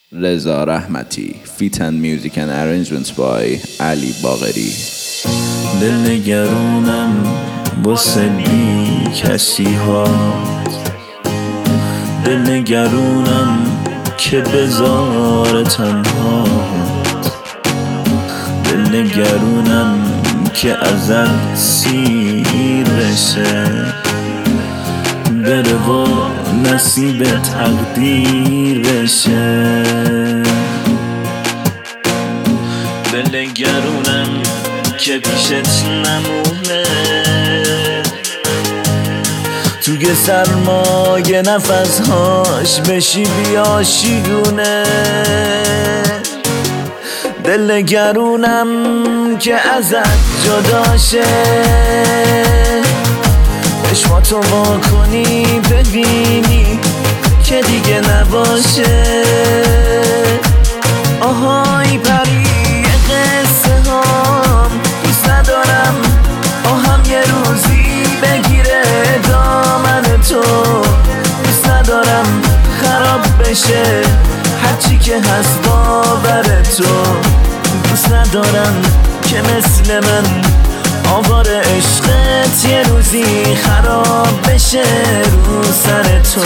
رضا رحمتی. Feat and Music and Arrangements by علی باقری. دل نگرونم واسه بی کسی ها، دل نگرونم که بذاره تنها، دل نگرونم که ازت سیر بشه، بره و نصیب تقدیر بشه. دل نگرونم که پیشت نمونه، توی سرمایه نفسهاش بشی بیاشیونه. دل نگرونم که ازت جداشه، چشماتو وا کنی ببینی که دیگه نباشه. آهای پری قصه هام دوست ندارم، آهم یه روزی بگیره دامن تو. دوست ندارم خراب بشه هرچی که هست باور تو. دوست ندارم که مثل من آوار عشقت یه روزی خراب بشه رو سر تو.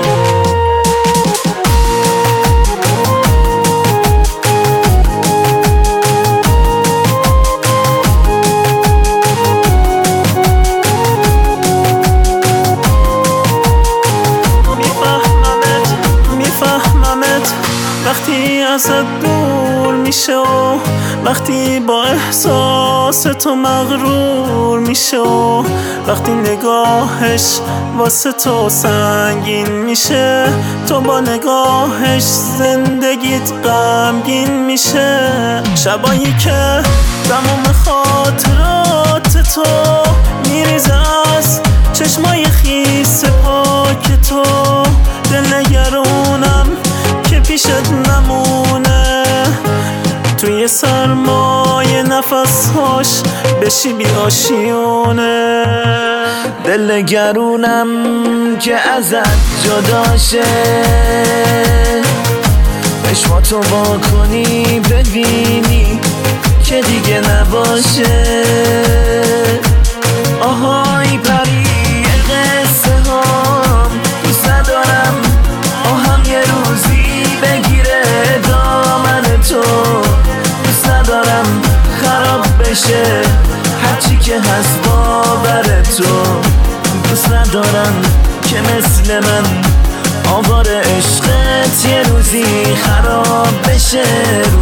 میفهممت وقتی ازت دور میشه و وقتی با احساس تو مغرور میشه و وقتی نگاهش واسه تو سنگین میشه، تو با نگاهش زندگیت غمگین میشه. شبایی که تمام خاطرات تو میریزه از چشمای خیس پاک تو. دل نگرونم که پیشت نمونه، توی سرمایه نفسهاش بشی بی آشیونه. دل نگرونم که ازت جداشه، چشماتو وا کنی ببینی که دیگه نباشه. آهای پری قصه هام دوست ندارم، آهم یه روزی بگیره دامن تو. دوست ندارم خراب بشه هرچی که هست باور تو. دوست ندارم که مثل من آوار عشقت یه روزی خراب بشه